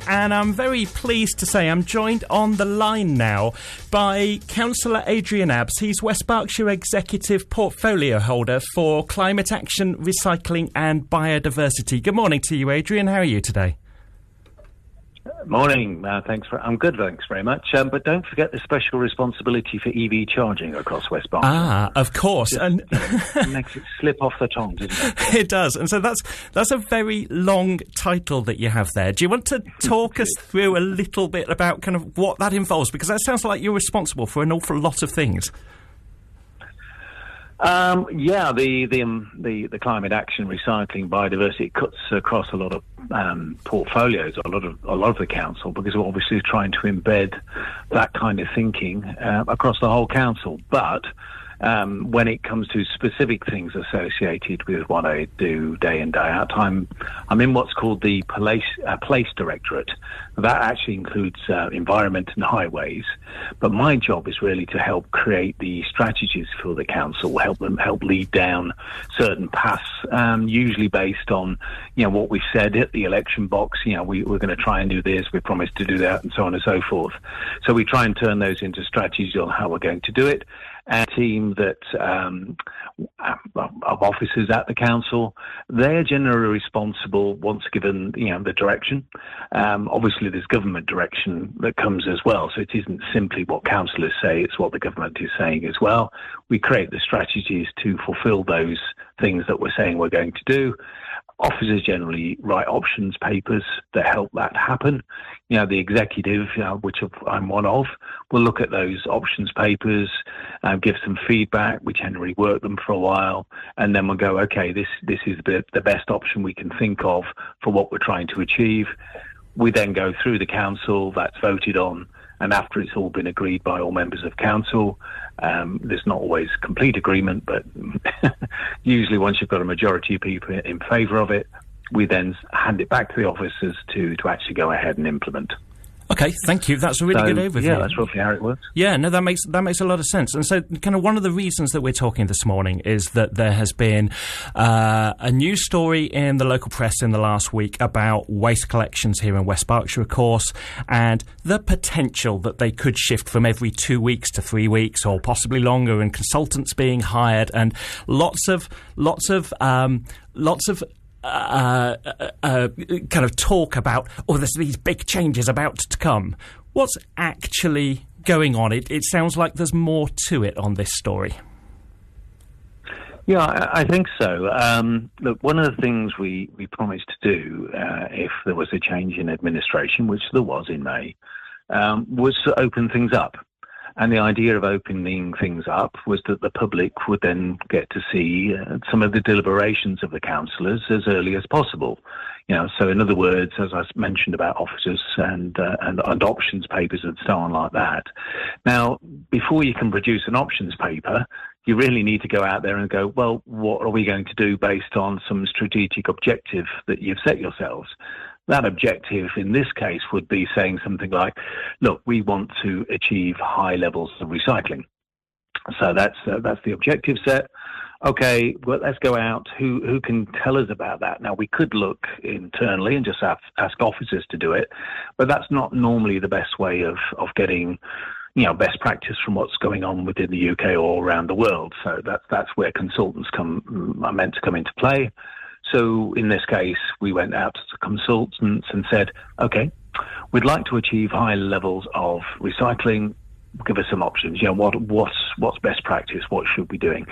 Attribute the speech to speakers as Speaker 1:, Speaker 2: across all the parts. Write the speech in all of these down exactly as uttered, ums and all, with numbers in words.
Speaker 1: and I'm very pleased to say I'm joined on the line now by Councillor Adrian Abbs. He's West Berkshire Executive Portfolio Holder for Climate Action, Recycling and Biodiversity. Good morning to you, Adrian. How are you today?
Speaker 2: Morning. Uh, thanks for. I'm good. Thanks very much. Um, but don't forget the special responsibility for E V charging across West Berkshire.
Speaker 1: Ah, of course,
Speaker 2: Just,
Speaker 1: and
Speaker 2: it makes it slip off the tongue, doesn't it?
Speaker 1: It does. And so that's that's a very long title that you have there. Do you want to talk us through a little bit about kind of what that involves? Because that sounds like you're responsible for an awful lot of things.
Speaker 2: Um, yeah, the the, um, the the climate action, recycling, biodiversity cuts across a lot of um, portfolios, a lot of a lot of the council, because we're obviously trying to embed that kind of thinking uh, across the whole council. But um, when it comes to specific things associated with what I do day in day out, I'm I'm in what's called the Place uh, Place Directorate. That actually includes uh, environment and highways. But my job is really to help create the strategies for the council, help them help lead down certain paths, um, usually based on, you know, what we said at the election box. You know, we, we're going to try and do this, we promised to do that, and so on and so forth. So we try and turn those into strategies on how we're going to do it. A team that um, of officers at the council, they're generally responsible once given, you know, the direction. Um, obviously, there's government direction that comes as well, so it isn't simply what councillors say; it's what the government is saying as well. We create the strategies to fulfil those things that we're saying we're going to do. Officers generally write options papers that help that happen. You know, the executive, you know, which I'm one of, will look at those options papers, um, give some feedback. We generally work them for a while, and then we'll go, okay, this this is the, the best option we can think of for what we're trying to achieve. We then go through the council, that's voted on, and after it's all been agreed by all members of council, um, there's not always complete agreement, but usually once you've got a majority of people in favour of it, we then hand it back to the officers to, to actually go ahead and implement.
Speaker 1: Okay, thank you. That's a really
Speaker 2: so,
Speaker 1: good overview.
Speaker 2: Yeah, that's roughly how it works.
Speaker 1: Yeah, no, that makes that makes a lot of sense. And so, kind of one of the reasons that we're talking this morning is that there has been uh, a news story in the local press in the last week about waste collections here in West Berkshire, of course, and the potential that they could shift from every two weeks to three weeks, or possibly longer, and consultants being hired, and lots of lots of um, lots of. Uh, uh, uh, kind of talk about, oh, there's these big changes about to come. What's actually going on? It, it sounds like there's more to it on this story.
Speaker 2: Yeah, I, I think so. Um, look, one of the things we, we promised to do uh, if there was a change in administration, which there was in May, um, was to open things up. And the idea of opening things up was that the public would then get to see uh, some of the deliberations of the councillors as early as possible. You know, so in other words, as I mentioned about officers and, uh, and and options papers and so on like that. Now, before you can produce an options paper, you really need to go out there and go, well, what are we going to do based on some strategic objective that you've set yourselves? That objective in this case would be saying something like, look, we want to achieve high levels of recycling. So that's uh, that's the objective set. Okay, well, let's go out. Who who can tell us about that? Now, we could look internally and just ask, ask officers to do it, but that's not normally the best way of, of getting, you know, best practice from what's going on within the U K or around the world. So that's that's where consultants come are meant to come into play. So in this case, we went out to consultants and said, okay, we'd like to achieve high levels of recycling. Give us some options. You know, what what's what's best practice? What should we be doing?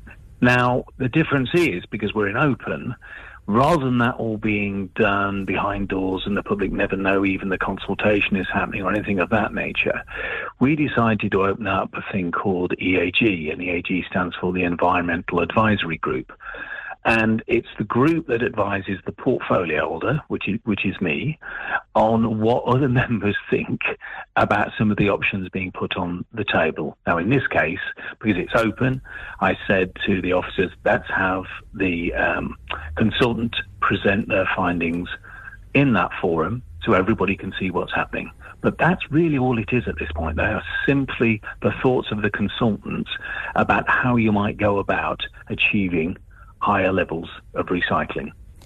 Speaker 2: Now, the difference is, because we're in open, rather than that all being done behind doors and the public never know even the consultation is happening or anything of that nature, we decided to open up a thing called E A G, and E A G stands for the Environmental Advisory Group. And it's the group that advises the portfolio holder, which is, which is me, on what other members think about some of the options being put on the table. Now, in this case, because it's open, I said to the officers, let's have the um, consultant present their findings in that forum so everybody can see what's happening. But that's really all it is at this point. They are simply the thoughts of the consultants about how you might go about achieving higher levels of recycling.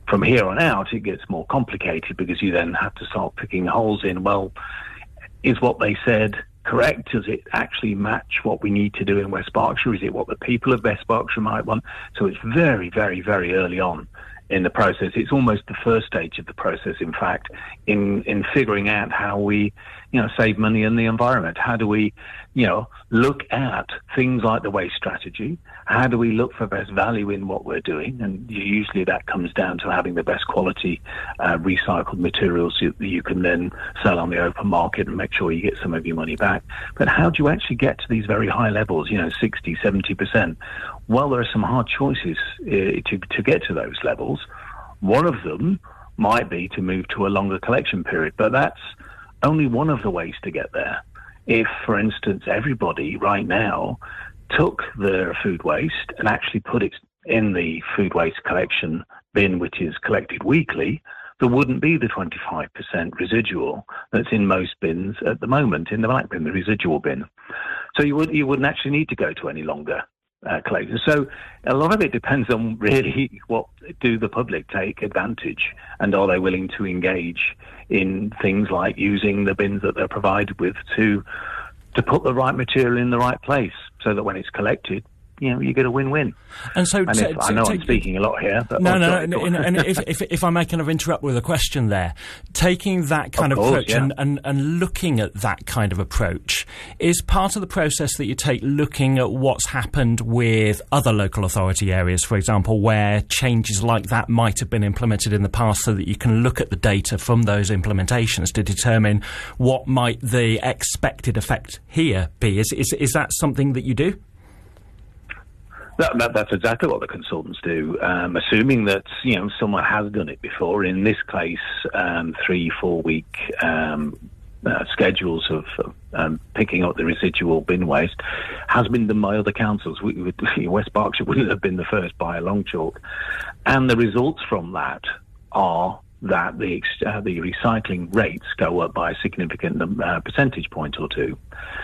Speaker 2: from here on out, it gets more complicated because you then have to start picking holes in, well, is what they said correct? Does it actually match what we need to do in West Berkshire? Is it what the people of West Berkshire might want? So it's very, very, very early on in the process. It's almost the first stage of the process, in fact, in, in figuring out how we, you know, save money in the environment. How do we, you know, look at things like the waste strategy? How do we look for best value in what we're doing? And usually that comes down to having the best quality uh, recycled materials that you can then sell on the open market and make sure you get some of your money back. But how do you actually get to these very high levels, you know, sixty, seventy percent? Well, there are some hard choices uh, to, to get to those levels. One of them might be to move to a longer collection period, but that's only one of the ways to get there. If, for instance, everybody right now took their food waste and actually put it in the food waste collection bin, which is collected weekly, there wouldn't be the twenty-five percent residual that's in most bins at the moment, in the black bin, the residual bin. So you, would, you wouldn't actually need to go to any longer uh, collectors. So a lot of it depends on really what do the public take advantage, and are they willing to engage in things like using the bins that they're provided with to to put the right material in the right place, so that when it's collected, you know, you get a win-win.
Speaker 1: And so,
Speaker 2: and if,
Speaker 1: t-
Speaker 2: I know
Speaker 1: t-
Speaker 2: I'm speaking a lot here. But
Speaker 1: no,
Speaker 2: oh,
Speaker 1: no,
Speaker 2: sorry,
Speaker 1: no. And, and if, if, if I may kind of interrupt with a question there, taking that kind of,
Speaker 2: of course,
Speaker 1: approach
Speaker 2: yeah.
Speaker 1: and, and, and looking at that kind of approach is part of the process that you take, looking at what's happened with other local authority areas, for example, where changes like that might have been implemented in the past, so that you can look at the data from those implementations to determine what might the expected effect here be. Is, is, is that something that you do?
Speaker 2: That, that, that's exactly what the consultants do, um, assuming that, you know, someone has done it before. In this case, um, three, four-week um, uh, schedules of um, picking up the residual bin waste has been done by other councils. We, we, West Berkshire wouldn't have been the first by a long chalk. And the results from that are that the uh, the recycling rates go up by a significant uh, percentage point or two.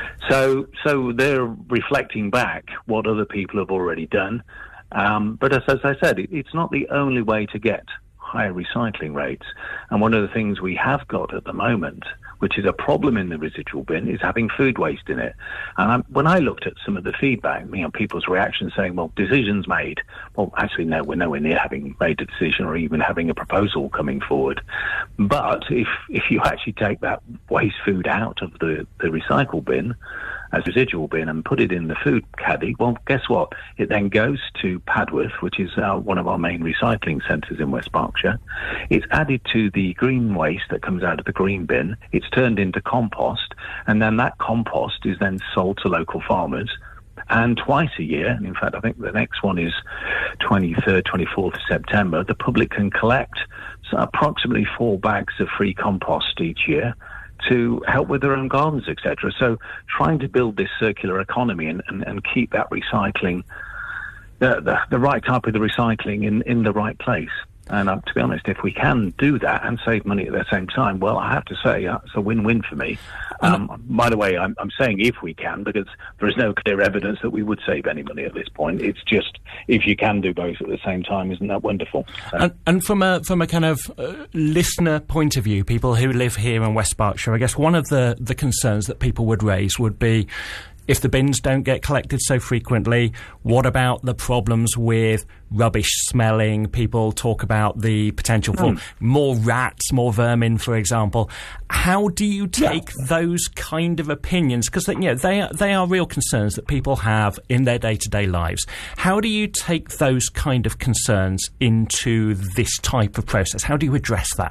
Speaker 2: So so they're reflecting back what other people have already done. Um, but as, as I said, it, it's not the only way to get higher recycling rates. And one of the things we have got at the moment, which is a problem in the residual bin, is having food waste in it. And I'm, when I looked at some of the feedback, you know, people's reactions saying, well, decisions made. Well, actually, no, we're nowhere near having made a decision or even having a proposal coming forward. But if if you actually take that waste food out of the, the recycle bin as residual bin and put it in the food caddy, well, guess what? It then goes to Padworth, which is our, one of our main recycling centres in West Berkshire. It's added to the green waste that comes out of the green bin. It's turned into compost, and then that compost is then sold to local farmers. And twice a year, and in fact, I think the next one is twenty-third, twenty-fourth of September, the public can collect approximately four bags of free compost each year to help with their own gardens, et cetera. So trying to build this circular economy and, and, and keep that recycling, the, the, the right type of the recycling in, in the right place. And uh, to be honest, if we can do that and save money at the same time, well, I have to say uh, it's a win-win for me. Um, by the way, I'm, I'm saying if we can, because there is no clear evidence that we would save any money at this point. It's just if you can do both at the same time, isn't that wonderful? So.
Speaker 1: And, and from a from a kind of uh, listener point of view, people who live here in West Berkshire, I guess one of the, the concerns that people would raise would be, if the bins don't get collected so frequently, what about the problems with rubbish smelling? People talk about the potential for mm. more rats, more vermin, for example. How do you take yeah. those kind of opinions? Because, you know, they are, they are real concerns that people have in their day-to-day lives. How do you take those kind of concerns into this type of process? How do you address that?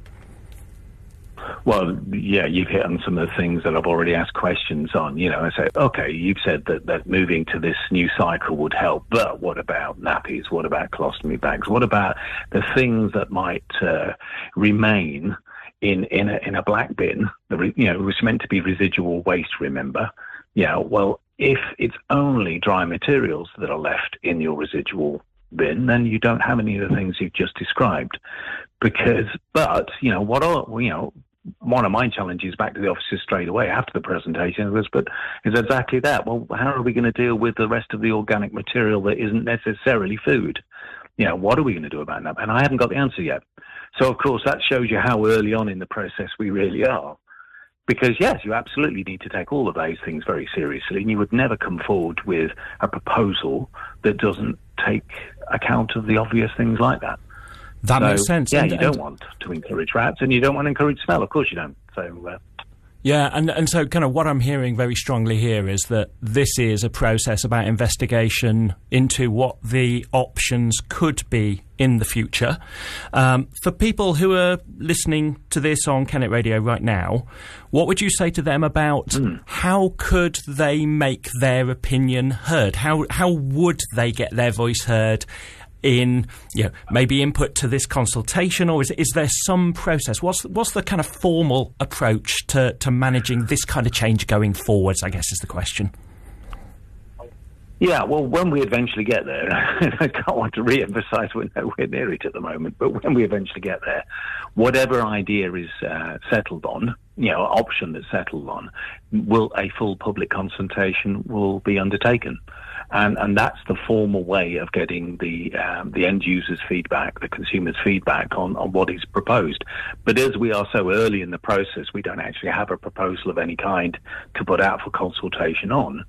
Speaker 2: Well, yeah, you've hit on some of the things that I've already asked questions on. You know, I say, okay, you've said that, that moving to this new cycle would help, but what about nappies? What about colostomy bags? What about the things that might uh, remain in in a, in a black bin? The re, you know, it was meant to be residual waste. Remember? Yeah. Well, if it's only dry materials that are left in your residual bin, then you don't have any of the things you've just described. Because, but you know, what are you know. One of my challenges back to the offices straight away after the presentation was, but is exactly that. Well, how are we going to deal with the rest of the organic material that isn't necessarily food? You know, what are we going to do about that? And I haven't got the answer yet. So, of course, that shows you how early on in the process we really are. Because, yes, you absolutely need to take all of those things very seriously, and you would never come forward with a proposal that doesn't take account of the obvious things like that.
Speaker 1: That
Speaker 2: so,
Speaker 1: makes sense.
Speaker 2: Yeah,
Speaker 1: and,
Speaker 2: you
Speaker 1: and,
Speaker 2: don't want to encourage rats, and you don't want to encourage smell. Of course you don't. So... Uh,
Speaker 1: Yeah, and, and so kind of what I'm hearing very strongly here is that this is a process about investigation into what the options could be in the future. Um, for people who are listening to this on Kennet Radio right now, what would you say to them about mm. how could they make their opinion heard? How how would they get their voice heard in, you know, maybe input to this consultation, or is is there some process? What's what's the kind of formal approach to, to managing this kind of change going forwards, I guess is the question.
Speaker 2: Yeah, well, when we eventually get there, I can't want to re-emphasise we're nowhere near it at the moment, but when we eventually get there, whatever idea is uh, settled on, you know, option that's settled on, will a full public consultation will be undertaken. And, and that's the formal way of getting the um, the end users' feedback, the consumers' feedback on, on what is proposed. But as we are so early in the process, we don't actually have a proposal of any kind to put out for consultation on.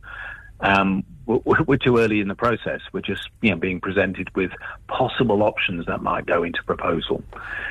Speaker 2: Um, we're, we're too early in the process. We're just, you know, being presented with possible options that might go into proposal.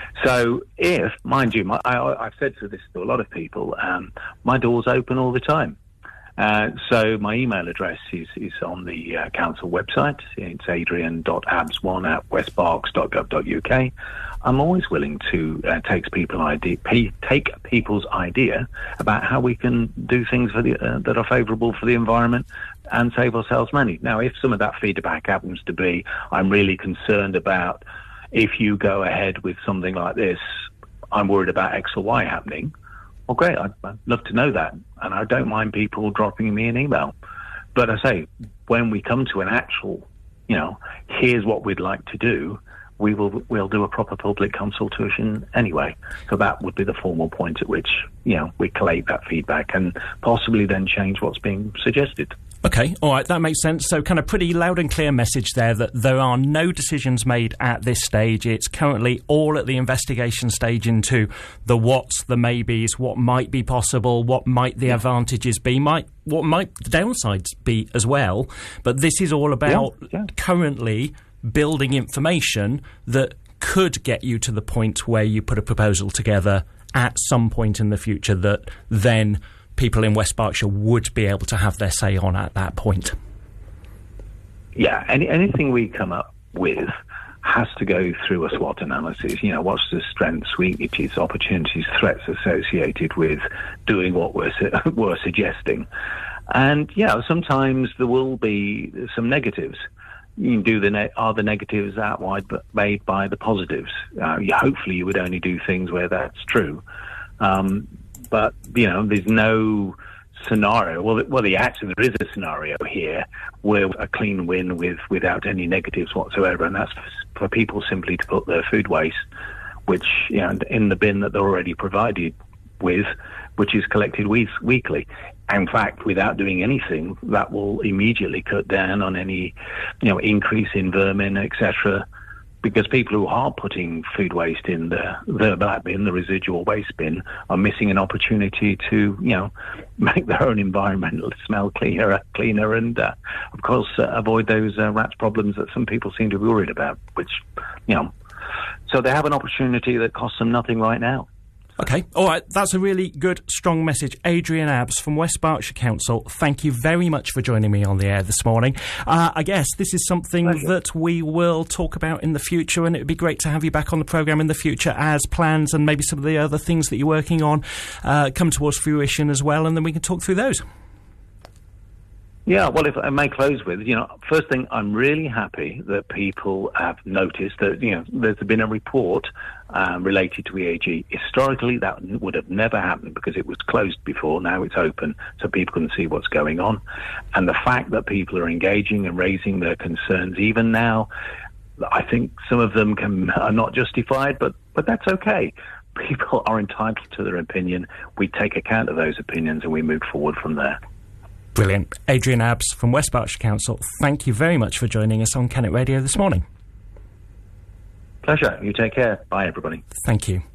Speaker 2: So if, mind you, my, I, I've said to this to a lot of people, um, my door's open all the time. Uh, so my email address is, is on the uh, council website. It's adrian dot abs one at westberks dot gov dot uk. I'm always willing to uh, take people idea, pay, take people's idea about how we can do things for the, uh, that are favourable for the environment and save ourselves money. Now, if some of that feedback happens to be, I'm really concerned about if you go ahead with something like this, I'm worried about X or Y happening. Well, great, I'd, I'd love to know that, and I don't mind people dropping me an email. But I say, when we come to an actual, you know, here's what we'd like to do, we will we'll do a proper public consultation anyway. So that would be the formal point at which, you know, we collate that feedback and possibly then change what's being suggested.
Speaker 1: Okay, all right, that makes sense. So kind of pretty loud and clear message there that there are no decisions made at this stage. It's currently all at the investigation stage into the what's, the maybes, what might be possible, what might the yeah. advantages be, might what might the downsides be as well. But this is all about yeah, yeah. currently building information that could get you to the point where you put a proposal together at some point in the future that then people in West Berkshire would be able to have their say on at that point.
Speaker 2: Yeah, any, anything we come up with has to go through a SWOT analysis. You know, what's the strengths, weaknesses, opportunities, threats associated with doing what we're, su- we're suggesting. And, yeah, sometimes there will be some negatives. You can do the ne- are the negatives outweighed made by the positives. Uh, you, hopefully you would only do things where that's true. Um, But, you know, there's no scenario. Well, well, the actually there is a scenario here where a clean win with without any negatives whatsoever, and that's for people simply to put their food waste, which, you know, in the bin that they're already provided with, which is collected week- weekly. In fact, without doing anything, that will immediately cut down on any, you know, increase in vermin, et cetera. Because people who are putting food waste in the, the black bin, the residual waste bin, are missing an opportunity to, you know, make their own environment smell cleaner, cleaner, and uh, of course uh, avoid those uh, rats problems that some people seem to be worried about. Which, you know, so they have an opportunity that costs them nothing right now.
Speaker 1: Okay, all right, that's a really good, strong message. Adrian Abbs from West Berkshire Council, thank you very much for joining me on the air this morning. Uh, I guess this is something Pleasure. that we will talk about in the future, and it would be great to have you back on the programme in the future as plans and maybe some of the other things that you're working on uh, come towards fruition as well, and then we can talk through those.
Speaker 2: Yeah, well, if I may close with, you know, first thing, I'm really happy that people have noticed that, you know, there's been a report um, related to E A G. Historically, that would have never happened because it was closed before. Now it's open so people can see what's going on. And the fact that people are engaging and raising their concerns, even now, I think some of them can, are not justified, but, but that's okay. People are entitled to their opinion. We take account of those opinions and we move forward from there.
Speaker 1: Brilliant. Adrian Abbs from West Berkshire Council, thank you very much for joining us on Kennet Radio this morning.
Speaker 2: Pleasure. You take care. Bye, everybody.
Speaker 1: Thank you.